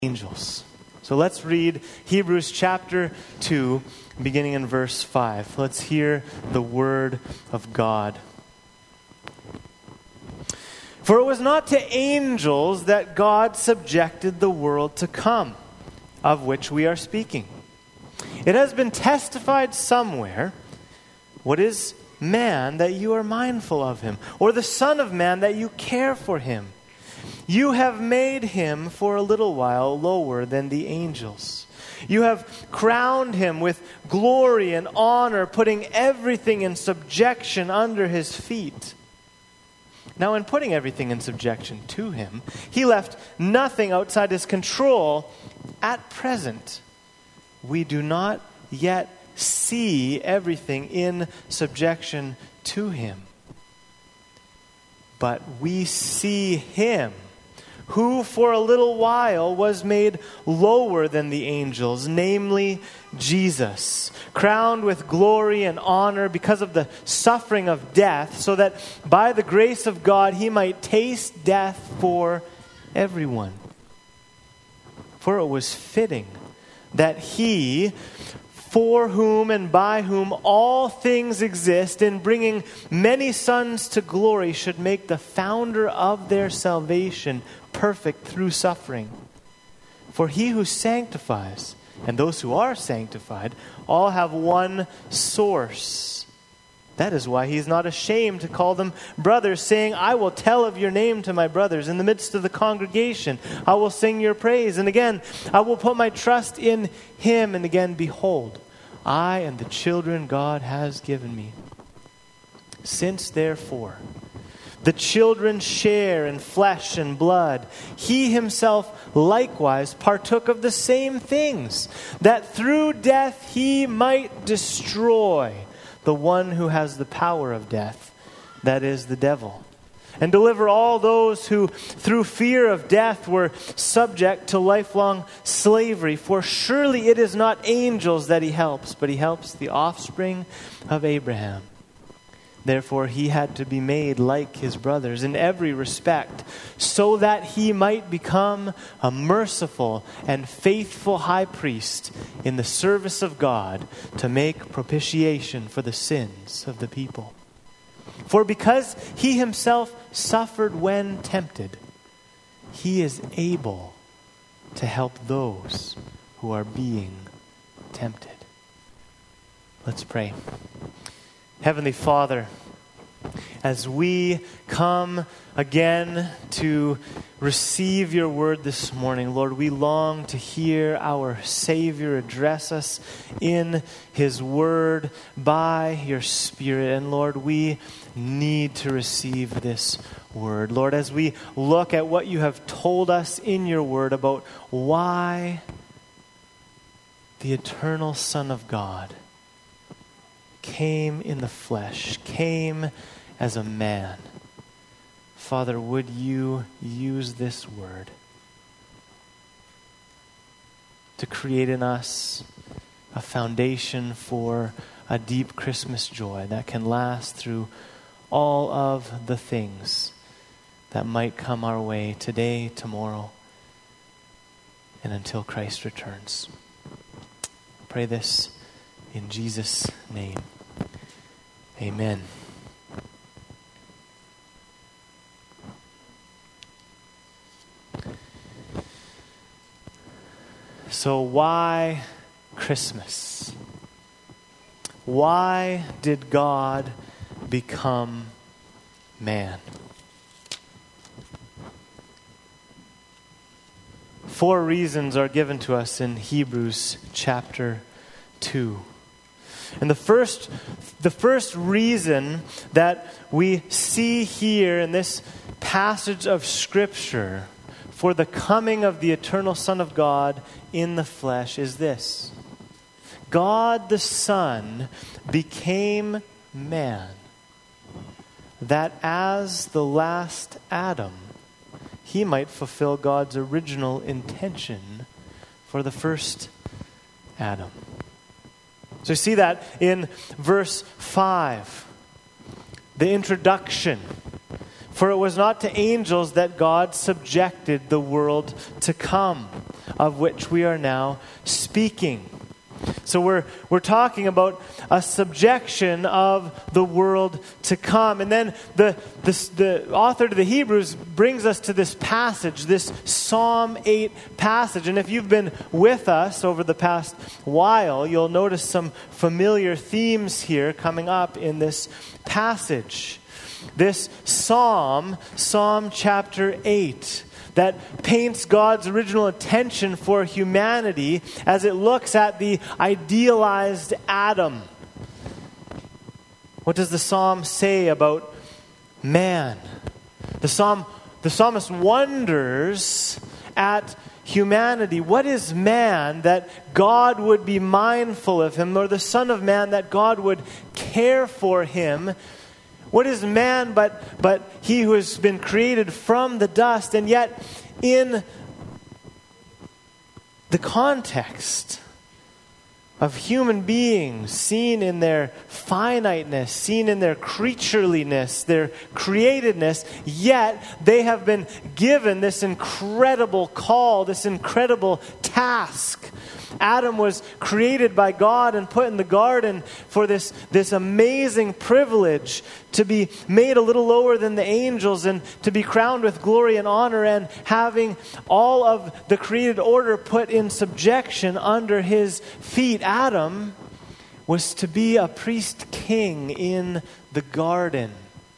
angels. So let's read Hebrews chapter 2, beginning in verse 5. Let's hear the word of God. For it was not to angels that God subjected the world to come, of which we are speaking. It has been testified somewhere, what is man that you are mindful of him, or the Son of Man that you care for him? You have made him for a little while lower than the angels. You have crowned him with glory and honor, putting everything in subjection under his feet. Now, in putting everything in subjection to him, he left nothing outside his control. At present, we do not yet see everything in subjection to him. But we see him who for a little while was made lower than the angels, namely Jesus, crowned with glory and honor because of the suffering of death, so that by the grace of God he might taste death for everyone. For it was fitting that he, for whom and by whom all things exist, in bringing many sons to glory, should make the founder of their salvation perfect through suffering. For he who sanctifies and those who are sanctified all have one source. That is why he is not ashamed to call them brothers, saying, I will tell of your name to my brothers. In the midst of the congregation, I will sing your praise. And again, I will put my trust in him. And again, behold, I and the children God has given me. Since therefore the children share in flesh and blood, he himself likewise partook of the same things, that through death he might destroy the one who has the power of death, that is, the devil, and deliver all those who through fear of death were subject to lifelong slavery. For surely it is not angels that he helps, but he helps the offspring of Abraham. Therefore he had to be made like his brothers in every respect, so that he might become a merciful and faithful high priest in the service of God, to make propitiation for the sins of the people. For because he himself suffered when tempted, he is able to help those who are being tempted. Let's pray. Heavenly Father, as we come again to receive your word this morning, Lord, we long to hear our Savior address us in his word by your Spirit. And Lord, we need to receive this word. Lord, as we look at what you have told us in your word about why the eternal Son of God came in the flesh, came as a man. Father, would you use this word to create in us a foundation for a deep Christmas joy that can last through all of the things that might come our way today, tomorrow, and until Christ returns. Pray this in Jesus' name. Amen. So why Christmas? Why did God become man? 4 reasons are given to us in Hebrews chapter 2. And the first reason that we see here in this passage of Scripture for the coming of the eternal Son of God in the flesh is this: God the Son became man, that as the last Adam, he might fulfill God's original intention for the first Adam. So you see that in verse 5, the introduction. For it was not to angels that God subjected the world to come. of which we are now speaking. So we're talking about a subjection of the world to come. And then the author to the Hebrews brings us to this passage, this Psalm 8 passage. And if you've been with us over the past while, you'll notice some familiar themes here coming up in this passage. This Psalm chapter 8, that paints God's original intention for humanity as it looks at the idealized Adam. What does the psalm say about man? The psalmist wonders at humanity. What is man that God would be mindful of him, or the Son of Man that God would care for him? What is man but he who has been created from the dust? And yet, in the context of human beings, seen in their finiteness, seen in their creatureliness, their createdness, yet they have been given this incredible call, this incredible task. Adam was created by God and put in the garden for this amazing privilege to be made a little lower than the angels and to be crowned with glory and honor, and having all of the created order put in subjection under his feet. Adam was to be a priest king in the garden.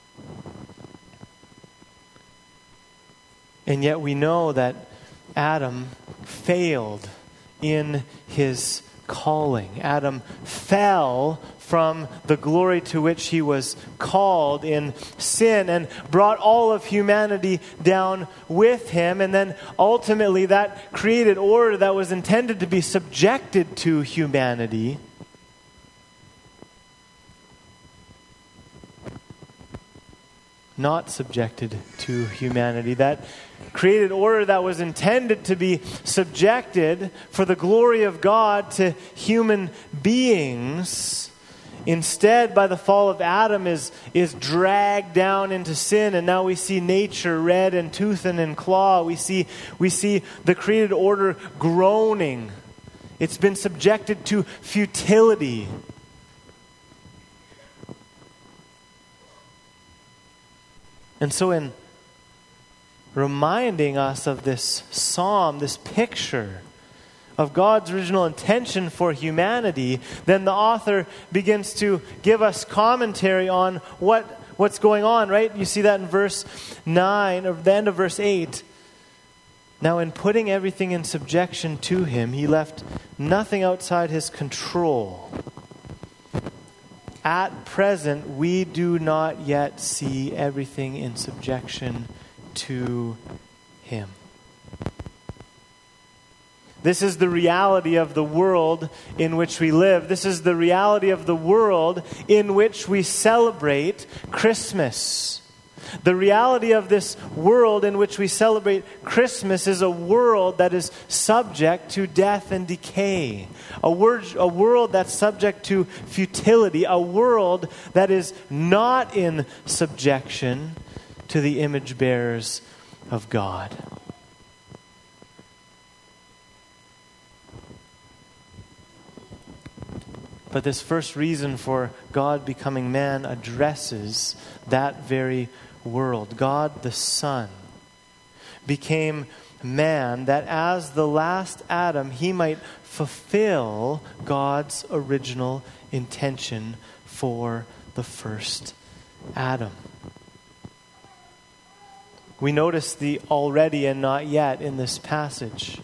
And yet we know that Adam failed in his calling. Adam fell from the glory to which he was called in sin and brought all of humanity down with him. And then ultimately that created order that was intended to be subjected to humanity not subjected to humanity. That created order that was intended to be subjected for the glory of God to human beings, instead, by the fall of Adam, is dragged down into sin. And now we see nature red and tooth and in claw. We see the created order groaning. It's been subjected to futility. And so in reminding us of this psalm, this picture of God's original intention for humanity, then the author begins to give us commentary on what's going on, right? You see that in verse 9, or the end of verse 8. Now in putting everything in subjection to him, he left nothing outside his control. At present, we do not yet see everything in subjection to him. This is the reality of the world in which we live. This is the reality of the world in which we celebrate Christmas. The reality of this world in which we celebrate Christmas is a world that is subject to death and decay. A world that's subject to futility. A world that is not in subjection to the image bearers of God. But this first reason for God becoming man addresses that very world. God the Son became man that as the last Adam, he might fulfill God's original intention for the first Adam. We notice the already and not yet in this passage.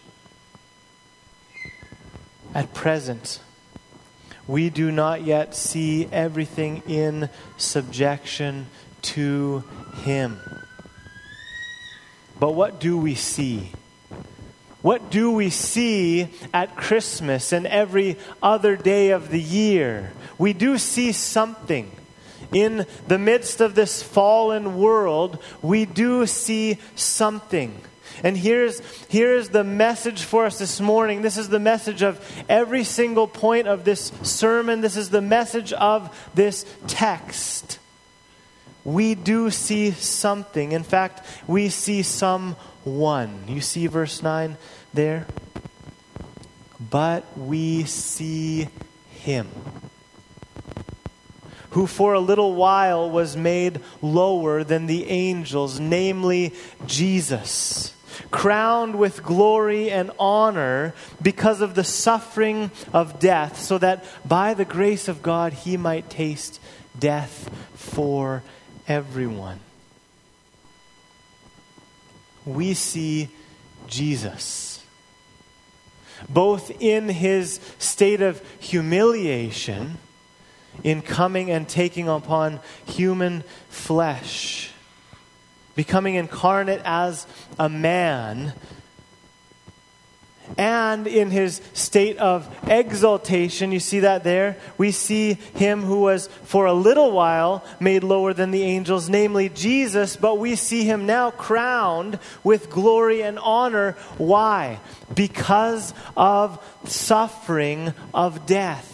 At present, we do not yet see everything in subjection to him. But what do we see? What do we see at Christmas and every other day of the year? We do see something. In the midst of this fallen world, we do see something. And here's the message for us this morning. This is the message of every single point of this sermon. This is the message of this text. We do see something. In fact, we see someone. You see verse 9 there? but we see him, who for a little while was made lower than the angels, namely Jesus, crowned with glory and honor because of the suffering of death, so that by the grace of God he might taste death for everyone. We see Jesus, both in his state of humiliation, in coming and taking upon human flesh, becoming incarnate as a man, and in his state of exaltation. You see that there? We see him who was for a little while made lower than the angels, namely Jesus, but we see him now crowned with glory and honor. Why? Because of suffering of death.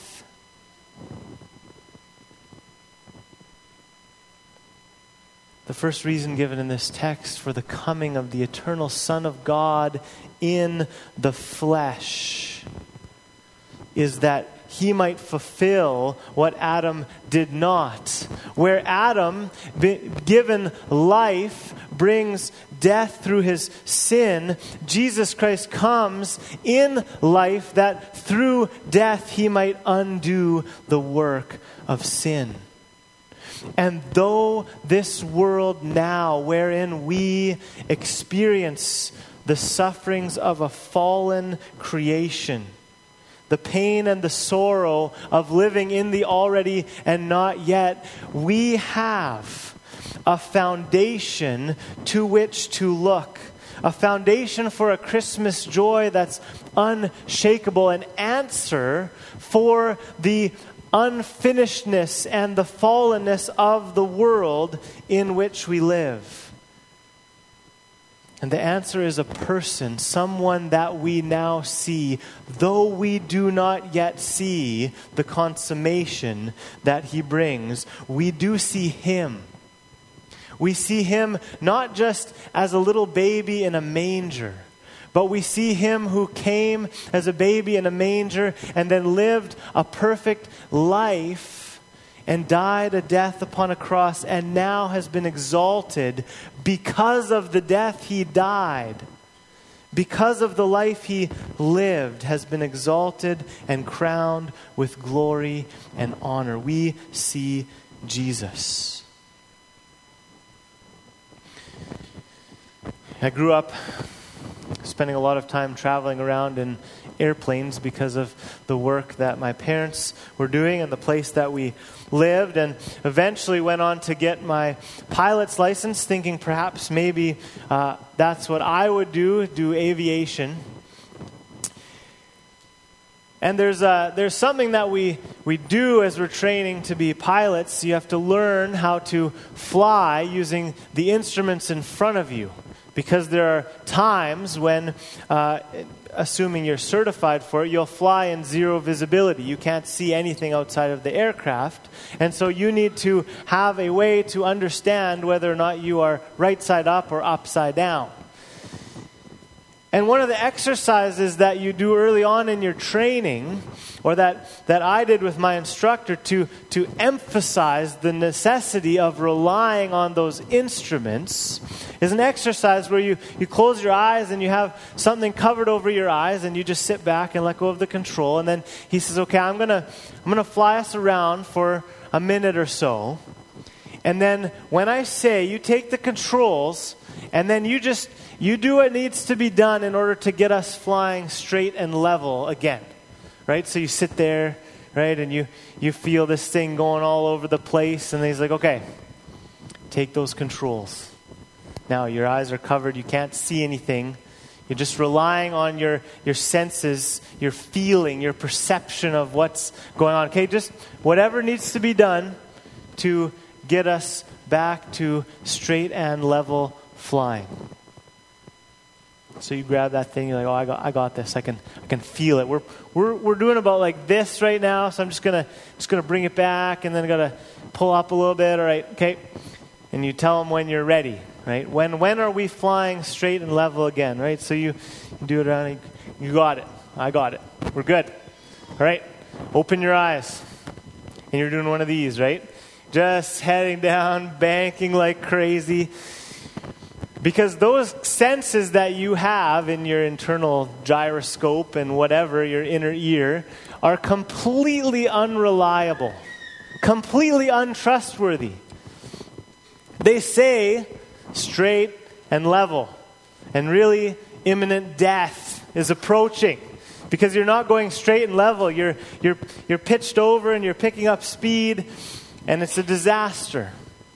The first reason given in this text for the coming of the eternal Son of God in the flesh is that he might fulfill what Adam did not. Where Adam, given life, brings death through his sin, Jesus Christ comes in life that through death he might undo the work of sin. And though this world now, wherein we experience the sufferings of a fallen creation, the pain and the sorrow of living in the already and not yet, we have a foundation to which to look. A foundation for a Christmas joy that's unshakable, an answer for the unfinishedness and the fallenness of the world in which we live. And the answer is a person, someone that we now see, though we do not yet see the consummation that he brings. We do see him. We see him not just as a little baby in a manger, but we see him who came as a baby in a manger and then lived a perfect life and died a death upon a cross and now has been exalted because of the death he died. Because of the life he lived, has been exalted and crowned with glory and honor. We see Jesus. I grew up spending a lot of time traveling around in airplanes because of the work that my parents were doing and the place that we lived, and eventually went on to get my pilot's license, thinking perhaps maybe that's what I would do aviation. And there's something that we do as we're training to be pilots. You have to learn how to fly using the instruments in front of you. Because there are times when, assuming you're certified for it, you'll fly in zero visibility. You can't see anything outside of the aircraft. And so you need to have a way to understand whether or not you are right side up or upside down. And one of the exercises that you do early on in your training, or that I did with my instructor to emphasize the necessity of relying on those instruments, is an exercise where you close your eyes and you have something covered over your eyes and you just sit back and let go of the control. And then he says, okay, I'm gonna fly us around for a minute or so. And then when I say, you take the controls and then you do what needs to be done in order to get us flying straight and level again. Right? So you sit there, right, and you feel this thing going all over the place, and he's like, okay, take those controls. Now your eyes are covered, you can't see anything. You're just relying on your senses, your feeling, your perception of what's going on. Okay, just whatever needs to be done to get us back to straight and level flying. So you grab that thing, you're like, oh, I got this. I can feel it. We're doing about like this right now, so I'm just gonna bring it back, and then gotta pull up a little bit. All right, okay. And you tell them when you're ready, right? When are we flying straight and level again, right? So you do it around. You got it. I got it. We're good. All right, open your eyes. And you're doing one of these, right? Just heading down, banking like crazy. Because those senses that you have in your internal gyroscope and whatever, your inner ear, are completely unreliable, completely untrustworthy. They say straight and level, and really imminent death is approaching. Because you're not going straight and level. You're pitched over and you're picking up speed, and it's a disaster.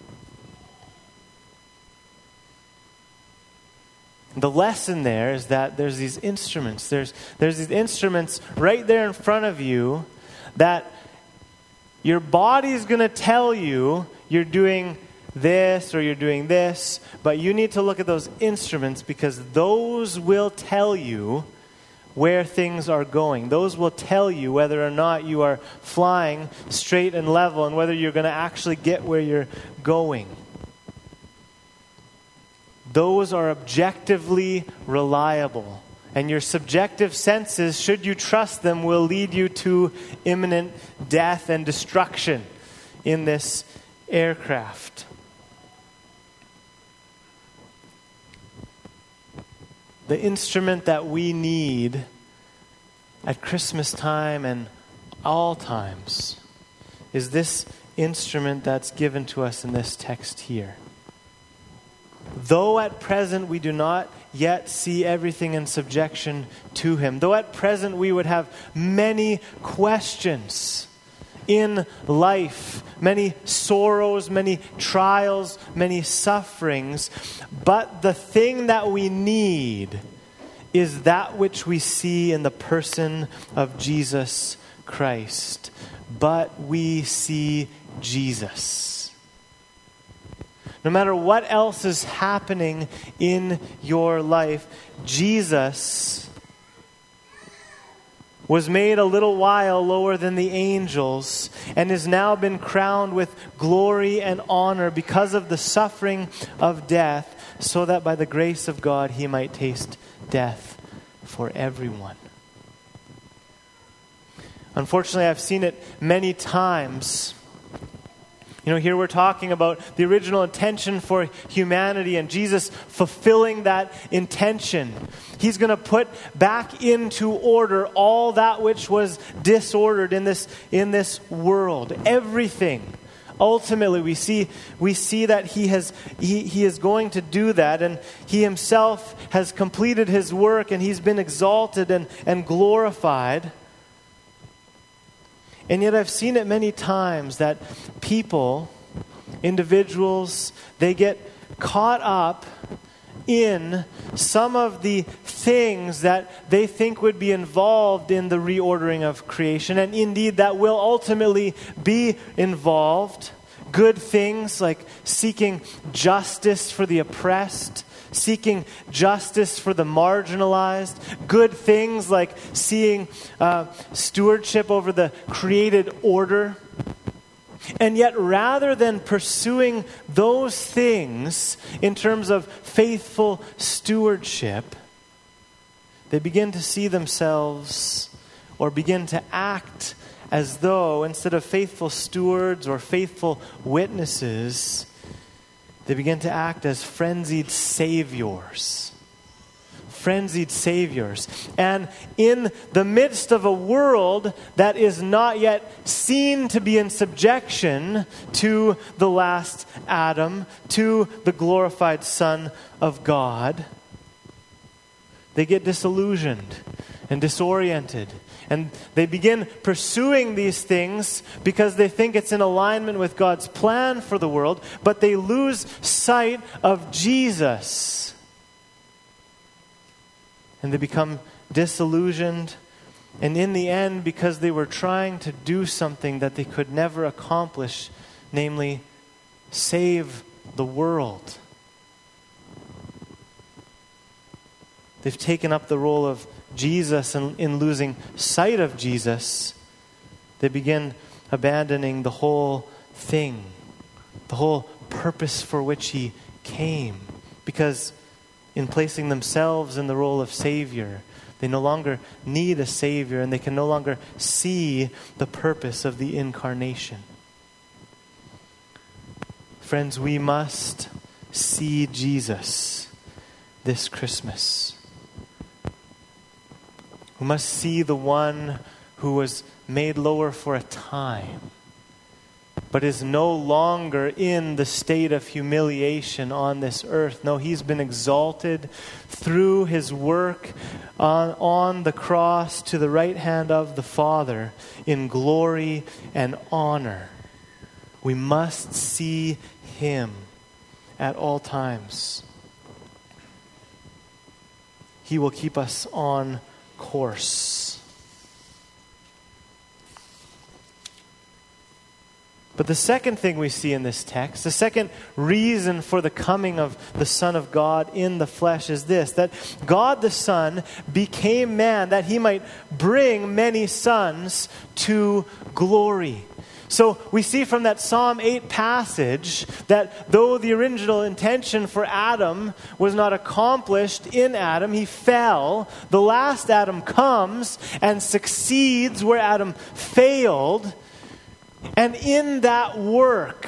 The lesson there is that there's these instruments. There's these instruments right there in front of you that your body is going to tell you you're doing this or you're doing this, but you need to look at those instruments because those will tell you where things are going. Those will tell you whether or not you are flying straight and level and whether you're going to actually get where you're going. Those are objectively reliable. And your subjective senses, should you trust them, will lead you to imminent death and destruction in this aircraft. The instrument that we need at Christmas time and all times is this instrument that's given to us in this text here. Though at present we do not yet see everything in subjection to Him, though at present we would have many questions in life, many sorrows, many trials, many sufferings, but the thing that we need is that which we see in the person of Jesus Christ. But we see Jesus. No matter what else is happening in your life, Jesus was made a little while lower than the angels and has now been crowned with glory and honor because of the suffering of death, so that by the grace of God He might taste death for everyone. Unfortunately, I've seen it many times. Here we're talking about the original intention for humanity and Jesus fulfilling that intention. He's going to put back into order all that which was disordered in this world. Everything. Ultimately, we see that he is going to do that, and He Himself has completed His work, and He's been exalted and glorified. And yet I've seen it many times that people, individuals, they get caught up in some of the things that they think would be involved in the reordering of creation. And indeed, that will ultimately be involved. Good things like seeking justice for the oppressed, seeking justice for the marginalized. Good things like seeing stewardship over the created order. And yet, rather than pursuing those things in terms of faithful stewardship, they begin to see themselves or begin to act as though, instead of faithful stewards or faithful witnesses, they begin to act as frenzied saviors. Frenzied saviors. And in the midst of a world that is not yet seen to be in subjection to the last Adam, to the glorified Son of God, they get disillusioned and disoriented. And they begin pursuing these things because they think it's in alignment with God's plan for the world, but they lose sight of Jesus. And they become disillusioned. And in the end, because they were trying to do something that they could never accomplish, namely, save the world, they've taken up the role of Jesus, and in losing sight of Jesus, they begin abandoning the whole thing, the whole purpose for which He came. Because in placing themselves in the role of Savior, They no longer need a Savior, and they can no longer see the purpose of the incarnation. Friends, we must see Jesus this Christmas. We must see the one who was made lower for a time, but is no longer in the state of humiliation on this earth. No, he's been exalted through his work on the cross to the right hand of the Father in glory and honor. We must see him at all times. He will keep us on course. But the second thing we see in this text, the second reason for the coming of the Son of God in the flesh is this, that God the Son became man that he might bring many sons to glory. So we see from that Psalm 8 passage that though the original intention for Adam was not accomplished in Adam, he fell. The last Adam comes and succeeds where Adam failed. And in that work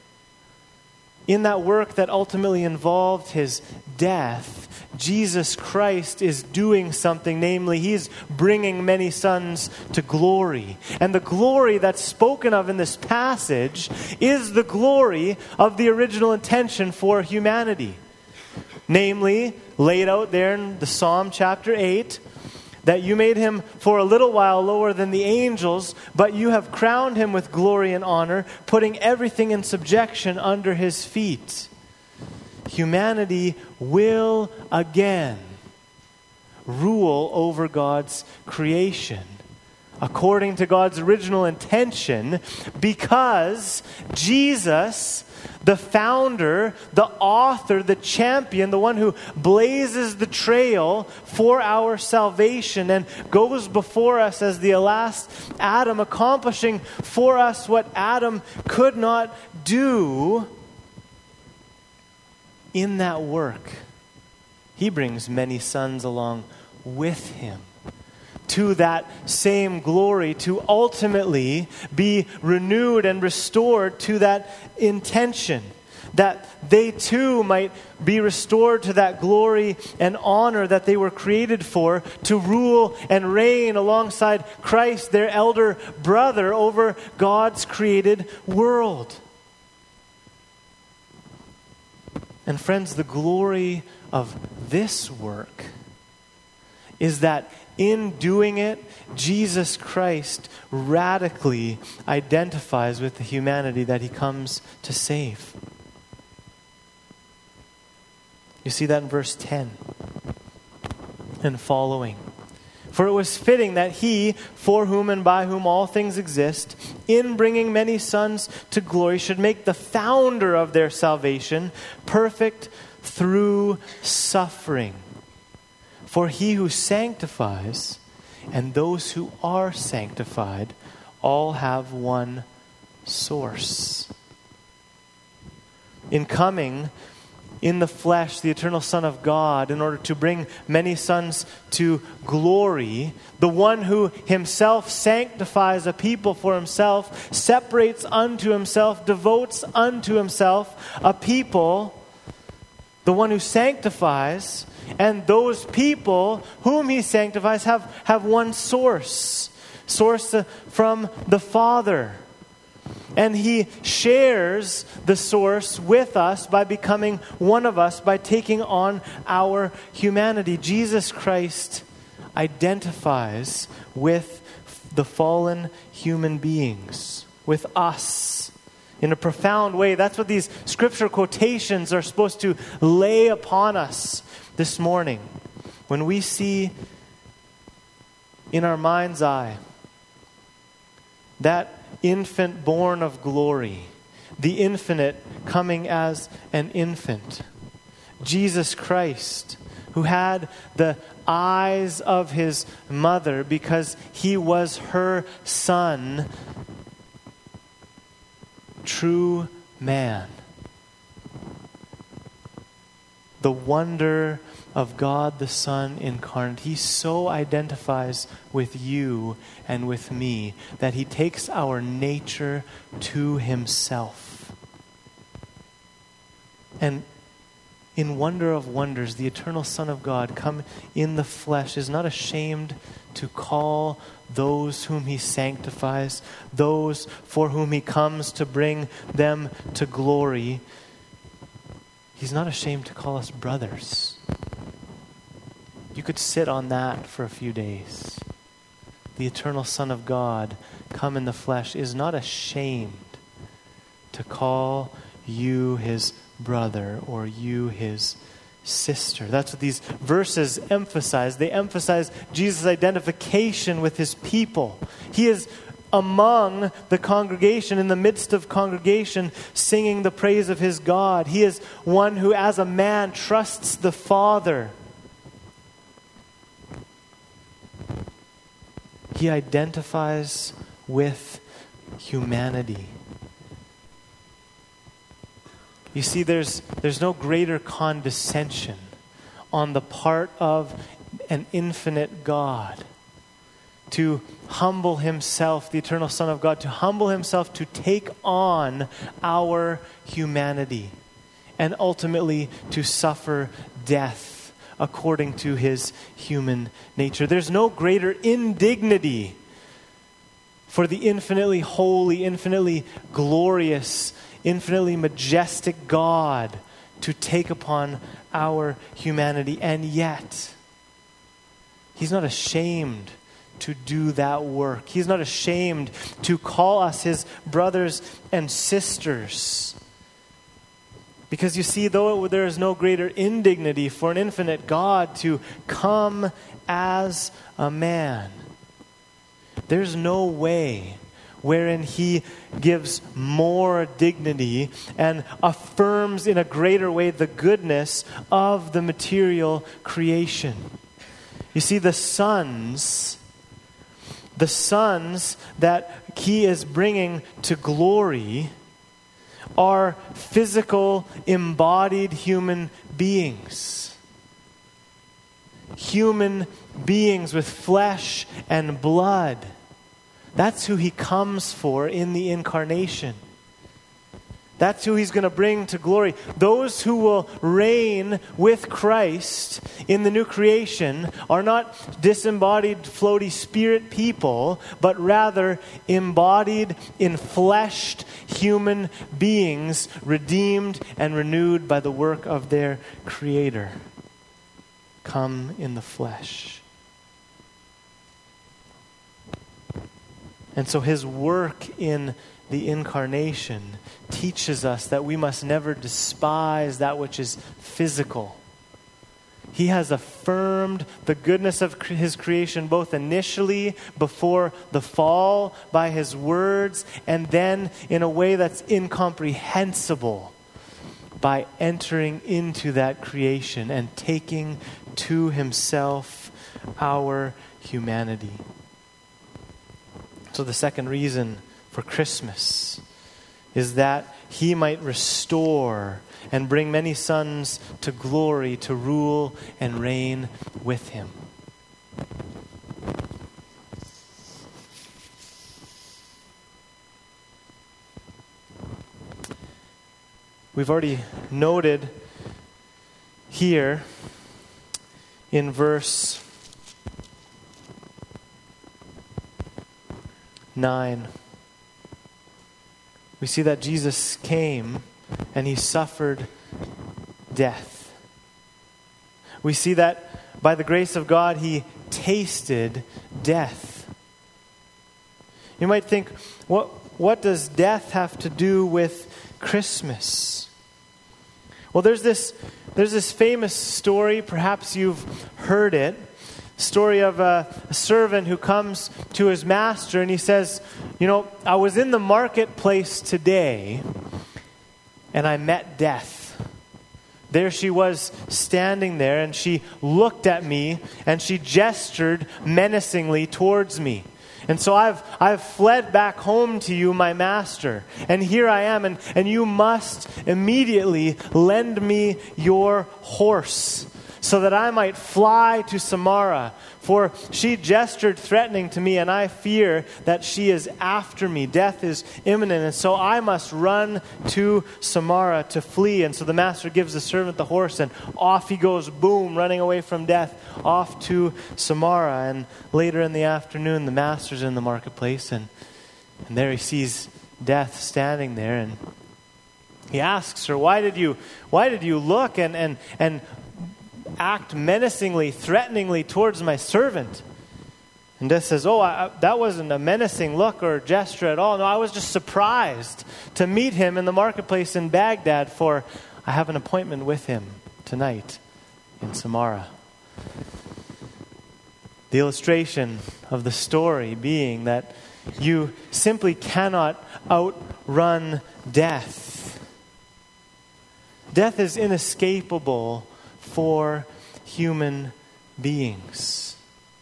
that ultimately involved his death, Jesus Christ is doing something, namely, he's bringing many sons to glory. And the glory that's spoken of in this passage is the glory of the original intention for humanity. Namely, laid out there in the Psalm chapter 8, that you made him for a little while lower than the angels, but you have crowned him with glory and honor, putting everything in subjection under his feet. Humanity will again rule over God's creation according to God's original intention, because Jesus, the founder, the author, the champion, the one who blazes the trail for our salvation and goes before us as the last Adam, accomplishing for us what Adam could not do. In that work, he brings many sons along with him to that same glory, to ultimately be renewed and restored to that intention, that they too might be restored to that glory and honor that they were created for, to rule and reign alongside Christ, their elder brother, over God's created world. And friends, the glory of this work is that in doing it, Jesus Christ radically identifies with the humanity that he comes to save. You see that in verse 10 and following. For it was fitting that he, for whom and by whom all things exist, in bringing many sons to glory, should make the founder of their salvation perfect through suffering. For he who sanctifies and those who are sanctified all have one source. In coming in the flesh, the eternal Son of God, in order to bring many sons to glory, the one who himself sanctifies a people for himself, separates unto himself, devotes unto himself a people, the one who sanctifies, and those people whom he sanctifies have one source from the Father. And he shares the source with us by becoming one of us, by taking on our humanity. Jesus Christ identifies with the fallen human beings, with us, in a profound way. That's what these scripture quotations are supposed to lay upon us this morning. When we see in our mind's eye that infant born of glory, the infinite coming as an infant, Jesus Christ, who had the eyes of his mother because he was her son, true man. the wonder of God the Son incarnate. He so identifies with you and with me that he takes our nature to himself. And in wonder of wonders, the eternal Son of God, come in the flesh, is not ashamed to call those whom he sanctifies, those for whom he comes to bring them to glory. He's not ashamed to call us brothers. You could sit on that for a few days. The eternal Son of God, come in the flesh, is not ashamed to call you his brother or you his sister. That's what these verses emphasize. They emphasize Jesus' identification with his people. He is among the congregation, in the midst of congregation, singing the praise of his God. He is one who, as a man, trusts the Father. He identifies with humanity. You see, there's no greater condescension on the part of an infinite God to humble himself, the eternal Son of God, to humble himself to take on our humanity and ultimately to suffer death according to his human nature. There's no greater indignity for the infinitely holy, infinitely glorious, infinitely majestic God to take upon our humanity. And yet, he's not ashamed to do that work. He's not ashamed to call us his brothers and sisters. Because you see, though there is no greater indignity for an infinite God to come as a man, there's no way wherein he gives more dignity and affirms in a greater way the goodness of the material creation. You see, the sons that he is bringing to glory are physical, embodied human beings. Human beings with flesh and blood. That's who he comes for in the incarnation. That's who he's going to bring to glory. Those who will reign with Christ in the new creation are not disembodied, floaty spirit people, but rather embodied, enfleshed human beings, redeemed and renewed by the work of their Creator. Come in the flesh. And so his work in the incarnation teaches us that we must never despise that which is physical. He has affirmed the goodness of his creation both initially before the fall by his words, and then in a way that's incomprehensible by entering into that creation and taking to himself our humanity. So the second reason for Christmas is that he might restore and bring many sons to glory, to rule and reign with him. We've already noted here in verse 9, we see that Jesus came and he suffered death. We see that by the grace of God he tasted death. You might think, what does death have to do with Christmas? Well, there's this famous story, perhaps you've heard it, story of a servant who comes to his master and he says, I was in the marketplace today and I met death. There she was standing there and she looked at me and she gestured menacingly towards me. And so I've fled back home to you, my master. And here I am, and you must immediately lend me your horse, so that I might fly to Samara. For she gestured threatening to me, and I fear that she is after me. Death is imminent, and so I must run to Samara to flee. And so the master gives the servant the horse, and off he goes, boom, running away from death, off to Samara. And later in the afternoon, the master's in the marketplace, and there he sees death standing there, and he asks her, why did you look and act menacingly, threateningly towards my servant? And Death says, that wasn't a menacing look or gesture at all. No, I was just surprised to meet him in the marketplace in Baghdad, for I have an appointment with him tonight in Samara. The illustration of the story being that you simply cannot outrun death. Death is inescapable for human beings.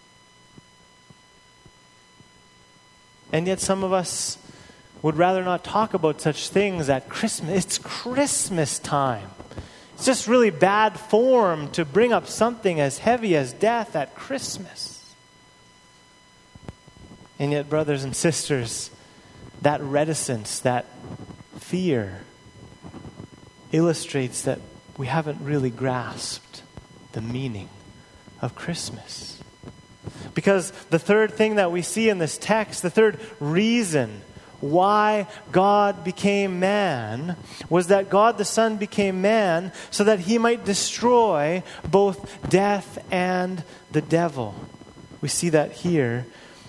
And yet some of us would rather not talk about such things at Christmas. It's Christmas time. It's just really bad form to bring up something as heavy as death at Christmas. And yet, brothers and sisters, that reticence, that fear illustrates that we haven't really grasped the meaning of Christmas. Because the third thing that we see in this text, the third reason why God became man, was that God the Son became man so that he might destroy both death and the devil. We see that here,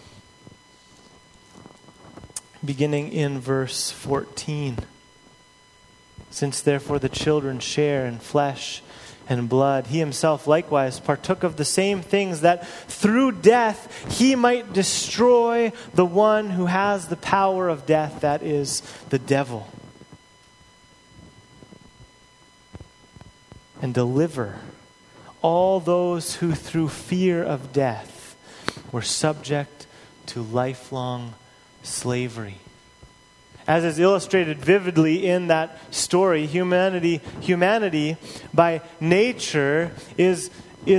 beginning in verse 14. Since therefore the children share in flesh and blood, he himself likewise partook of the same things, that through death he might destroy the one who has the power of death, that is, the devil, and deliver all those who through fear of death were subject to lifelong slavery. As is illustrated vividly in that story, humanity by nature is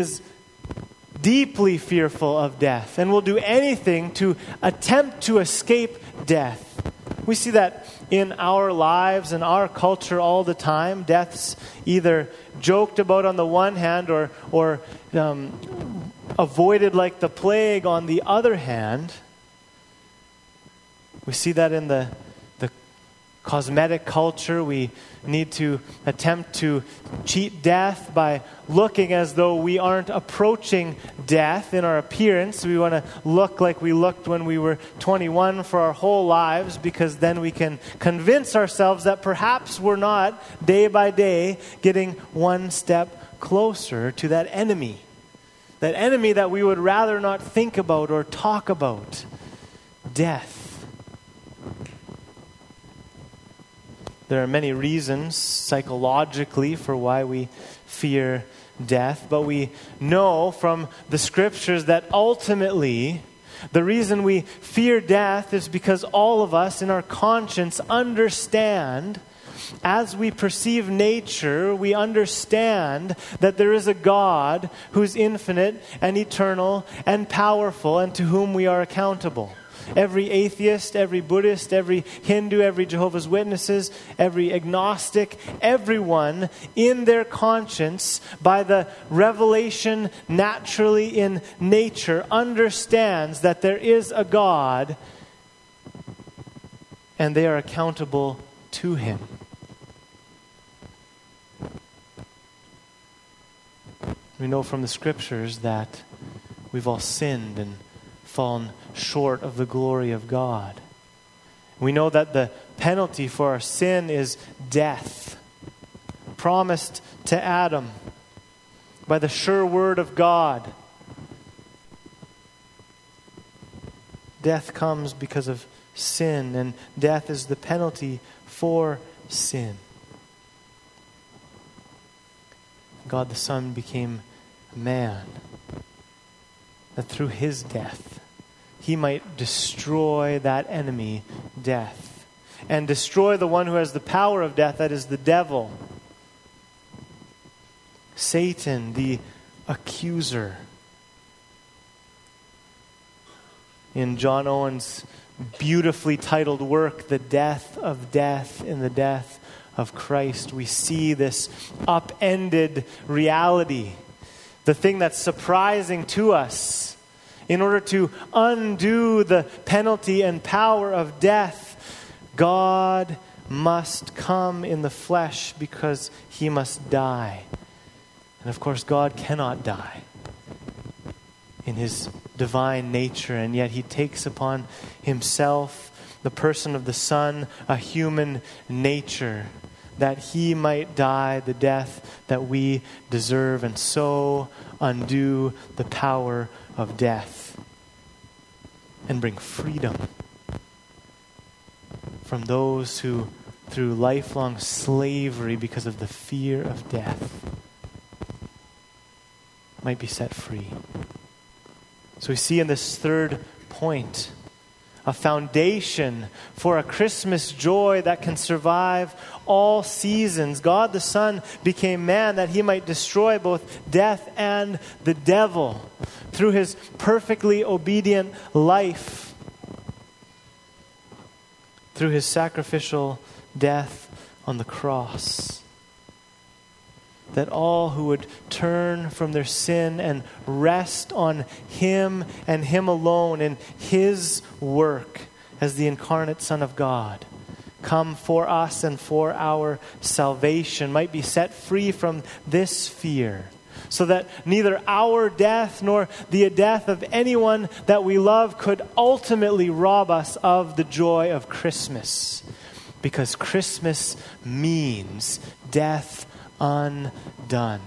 deeply fearful of death and will do anything to attempt to escape death. We see that in our lives and our culture all the time. Death's either joked about on the one hand or avoided like the plague on the other hand. We see that in the cosmetic culture. We need to attempt to cheat death by looking as though we aren't approaching death in our appearance. We want to look like we looked when we were 21 for our whole lives, because then we can convince ourselves that perhaps we're not, day by day, getting one step closer to that enemy. That enemy that we would rather not think about or talk about. Death. There are many reasons psychologically for why we fear death, but we know from the scriptures that ultimately the reason we fear death is because all of us in our conscience understand, as we perceive nature, we understand that there is a God who's infinite and eternal and powerful and to whom we are accountable. Every atheist, every Buddhist, every Hindu, every Jehovah's Witnesses, every agnostic, everyone in their conscience, by the revelation naturally in nature, understands that there is a God and they are accountable to Him. We know from the scriptures that we've all sinned and fallen short of the glory of God. We know that the penalty for our sin is death, promised to Adam by the sure word of God. Death comes because of sin, and death is the penalty for sin. God the Son became man, that through His death he might destroy that enemy, death, and destroy the one who has the power of death, that is the devil. Satan, the accuser. In John Owen's beautifully titled work, The Death of Death in the Death of Christ, we see this upended reality, the thing that's surprising to us. In order to undo the penalty and power of death, God must come in the flesh because he must die. And of course, God cannot die in his divine nature, and yet he takes upon himself the person of the Son, a human nature, that he might die the death that we deserve, and so undo the power of death and bring freedom from those who, through lifelong slavery because of the fear of death, might be set free. So we see in this third point a foundation for a Christmas joy that can survive all seasons. God the Son became man that he might destroy both death and the devil through his perfectly obedient life, through his sacrificial death on the cross. That all who would turn from their sin and rest on him and him alone in his work as the incarnate Son of God, come for us and for our salvation, might be set free from this fear, so that neither our death nor the death of anyone that we love could ultimately rob us of the joy of Christmas. Because Christmas means death undone.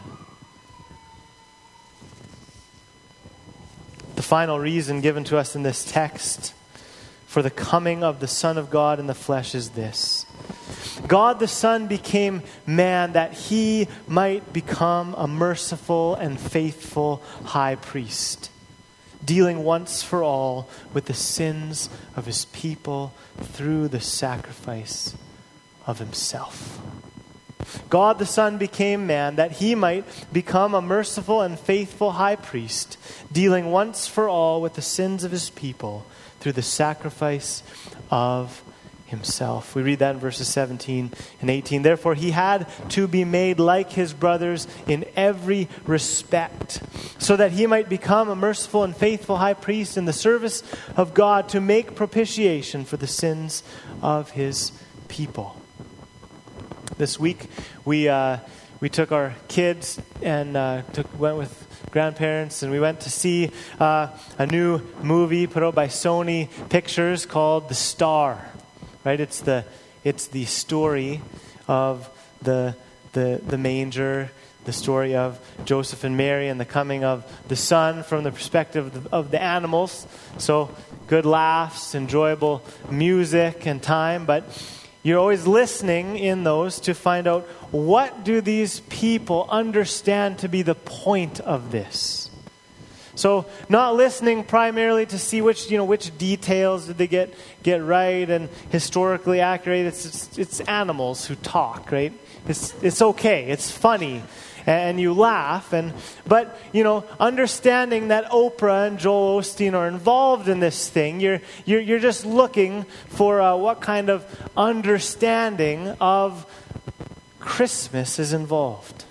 The final reason given to us in this text for the coming of the Son of God in the flesh is this: God the Son became man that he might become a merciful and faithful high priest, dealing once for all with the sins of his people through the sacrifice of himself. God the Son became man that he might become a merciful and faithful high priest, dealing once for all with the sins of his people through the sacrifice of himself. We read that in verses 17 and 18. Therefore, he had to be made like his brothers in every respect, so that he might become a merciful and faithful high priest in the service of God to make propitiation for the sins of his people. This week, we took our kids and went with grandparents, and we went to see a new movie put out by Sony Pictures called The Star. Right? It's the story of the manger, the story of Joseph and Mary, and the coming of the Son from the perspective of the animals. So good laughs, enjoyable music and time, but you're always listening in those to find out, what do these people understand to be the point of this? So not listening primarily to see which details did they get right and historically accurate. It's animals who talk, right? It's okay. It's funny. And you laugh, but understanding that Oprah and Joel Osteen are involved in this thing, you're just looking for what kind of understanding of Christmas is involved,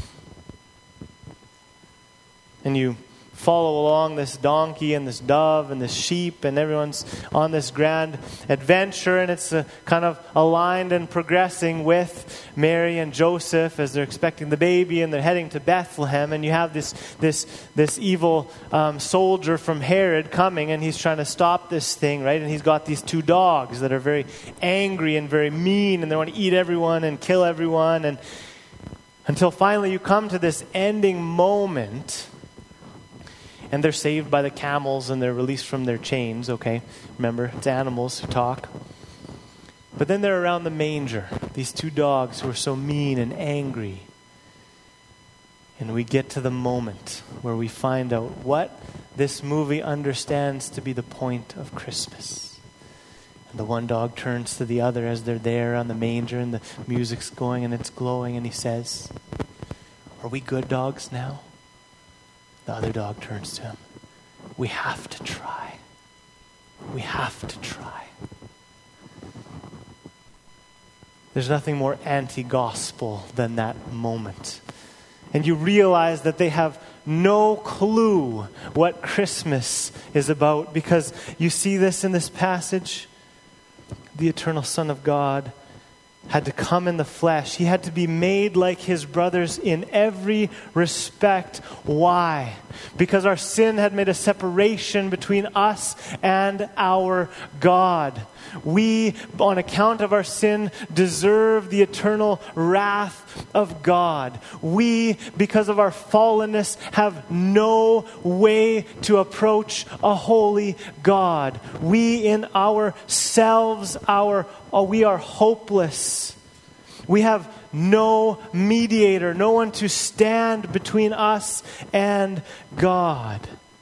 and you follow along this donkey and this dove and this sheep, and everyone's on this grand adventure, and it's kind of aligned and progressing with Mary and Joseph as they're expecting the baby, and they're heading to Bethlehem, and you have this evil soldier from Herod coming, and he's trying to stop this thing, right? And he's got these two dogs that are very angry and very mean, and they want to eat everyone and kill everyone, and until finally you come to this ending moment. And they're saved by the camels and they're released from their chains, okay? Remember, it's animals who talk. But then they're around the manger, these two dogs who are so mean and angry. And we get to the moment where we find out what this movie understands to be the point of Christmas. And the one dog turns to the other as they're there on the manger and the music's going and it's glowing, and he says, "Are we good dogs now?" The other dog turns to him. "We have to try. We have to try." There's nothing more anti-gospel than that moment. And you realize that they have no clue what Christmas is about, because you see this in this passage. The eternal Son of God had to come in the flesh. He had to be made like his brothers in every respect. Why? Because our sin had made a separation between us and our God. We, on account of our sin, deserve the eternal wrath of God. We, because of our fallenness, have no way to approach a holy God. We in ourselves, we are hopeless. We have no mediator, no one to stand between us and God.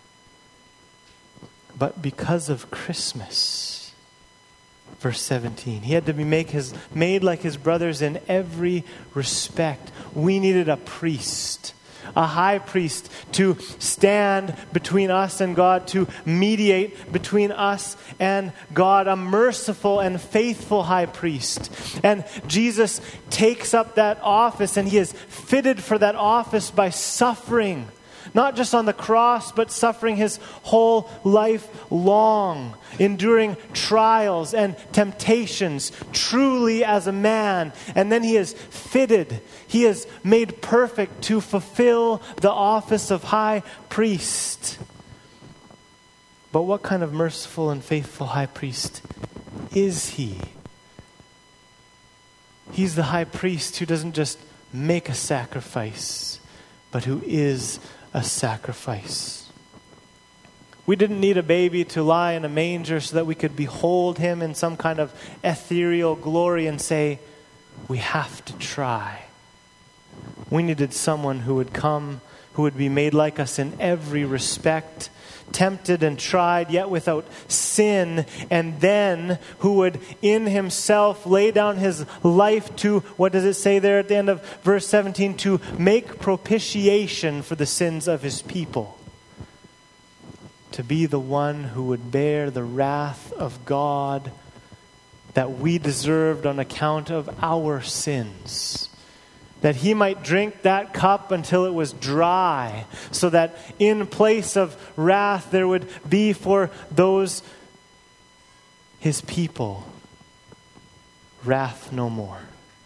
But because of Christmas, verse 17, he had to be made like his brothers in every respect. We needed a priest, a high priest, to stand between us and God, to mediate between us and God, a merciful and faithful high priest. And Jesus takes up that office, and he is fitted for that office by suffering. Not just on the cross, but suffering his whole life long, enduring trials and temptations, truly as a man. And then he is fitted, he is made perfect to fulfill the office of high priest. But what kind of merciful and faithful high priest is he? He's the high priest who doesn't just make a sacrifice, but who is a sacrifice. We didn't need a baby to lie in a manger so that we could behold him in some kind of ethereal glory and say, "We have to try." We needed someone who would come, who would be made like us in every respect, tempted and tried, yet without sin, and then who would in himself lay down his life to, what does it say there at the end of verse 17, to make propitiation for the sins of his people. To be the one who would bear the wrath of God that we deserved on account of our sins. That he might drink that cup until it was dry, so that in place of wrath there would be for those, his people, wrath no more.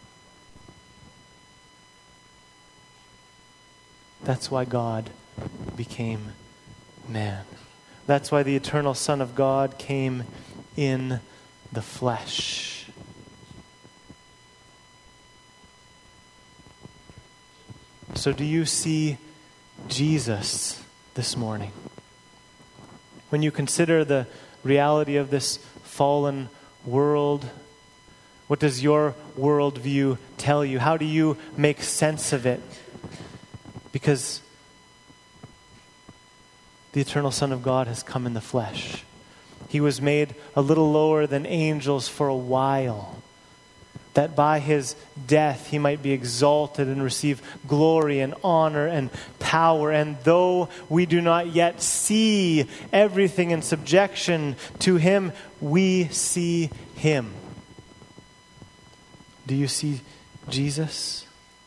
That's why God became man. That's why the eternal Son of God came in the flesh. So do you see Jesus this morning? When you consider the reality of this fallen world, what does your worldview tell you? How do you make sense of it? Because the eternal Son of God has come in the flesh. He was made a little lower than angels for a while, that by his death he might be exalted and receive glory and honor and power. And though we do not yet see everything in subjection to him, we see him. Do you see Jesus?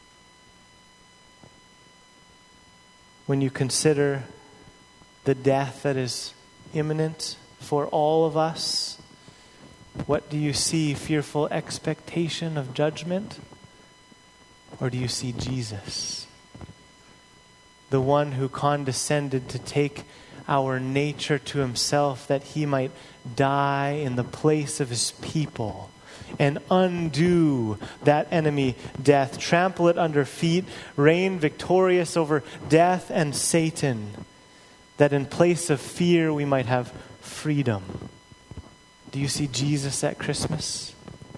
When you consider the death that is imminent for all of us, what do you see? Fearful expectation of judgment? Or do you see Jesus? The one who condescended to take our nature to himself that he might die in the place of his people and undo that enemy death, trample it under feet, reign victorious over death and Satan, that in place of fear we might have freedom. Do you see Jesus at Christmas?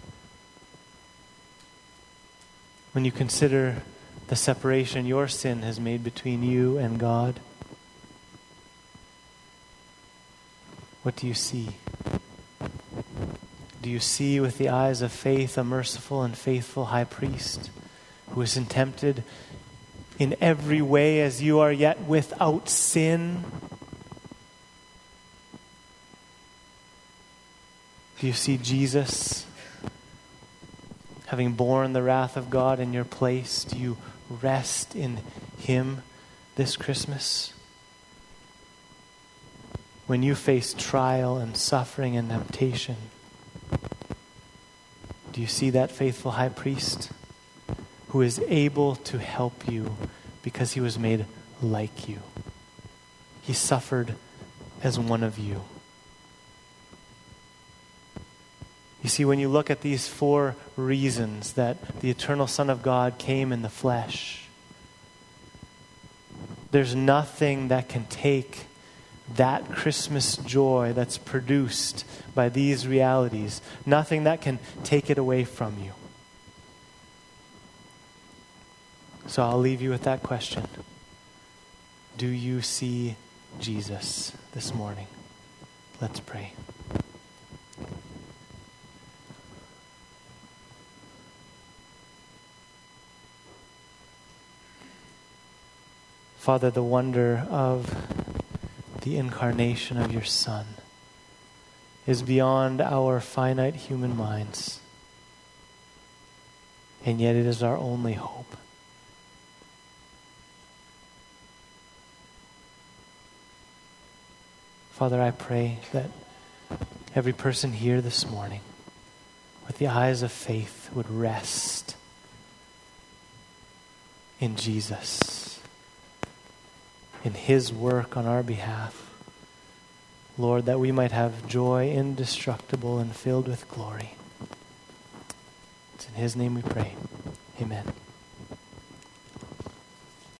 When you consider the separation your sin has made between you and God? What do you see? Do you see with the eyes of faith a merciful and faithful high priest who is tempted in every way as you are, yet without sin? Do you see Jesus having borne the wrath of God in your place? Do you rest in him this Christmas? When you face trial and suffering and temptation, do you see that faithful high priest who is able to help you because he was made like you? He suffered as one of you. You see, when you look at these 4 reasons that the eternal Son of God came in the flesh, there's nothing that can take that Christmas joy that's produced by these realities, nothing that can take it away from you. So I'll leave you with that question. Do you see Jesus this morning? Let's pray. Father, the wonder of the incarnation of your Son is beyond our finite human minds, and yet it is our only hope. Father, I pray that every person here this morning with the eyes of faith would rest in Jesus, in his work on our behalf. Lord, that we might have joy indestructible and filled with glory. It's in his name we pray. Amen.